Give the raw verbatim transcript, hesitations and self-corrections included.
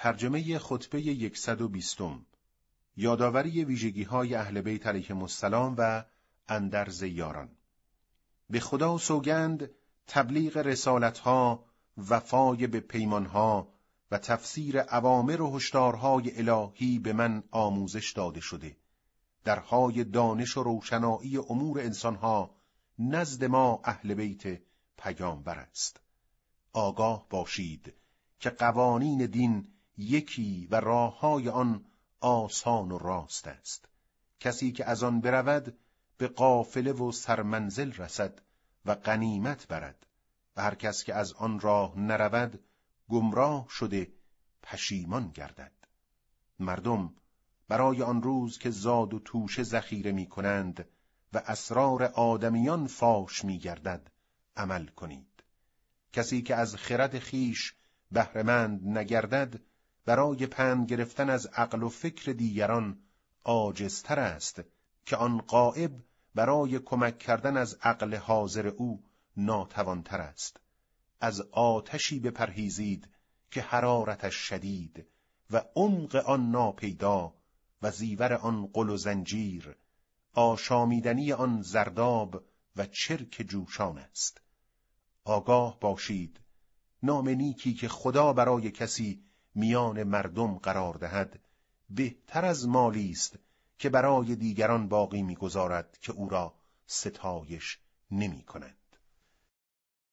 ترجمه خطبه صد و بیستم. یادآوری ویژگی‌های اهل بیت علیهم السلام و اندرز یاران. به خدا سوگند تبلیغ رسالت‌ها، وفای به پیمان‌ها و تفسیر اوامر و هشدارهای الهی به من آموزش داده شده. درهای دانش و روشنایی امور انسان‌ها نزد ما اهل بیت پیامبر است. آگاه باشید که قوانین دین یکی و راههای آن آسان و راست است. کسی که از آن برود به قافله و سرمنزل رسد و غنیمت برد و هر کس که از آن راه نرود گمراه شده پشیمان گردد. مردم برای آن روز که زاد و توشه ذخیره می کنند و اسرار آدمیان فاش می گردد عمل کنید. کسی که از خرد خیش بهره‌مند نگردد برای پند گرفتن از عقل و فکر دیگران عاجزتر است که آن غائب برای کمک کردن از عقل حاضر او ناتوانتر است. از آتشی بپرهیزید که حرارتش شدید و عمق آن ناپیدا و زیور آن غل و زنجیر، آشامیدنی آن زرداب و چرک جوشان است. آگاه باشید نام نیکی که خدا برای کسی میان مردم قرار دهد بهتر از مالی است که برای دیگران باقی می‌گذارد که او را ستایش نمی‌کنند.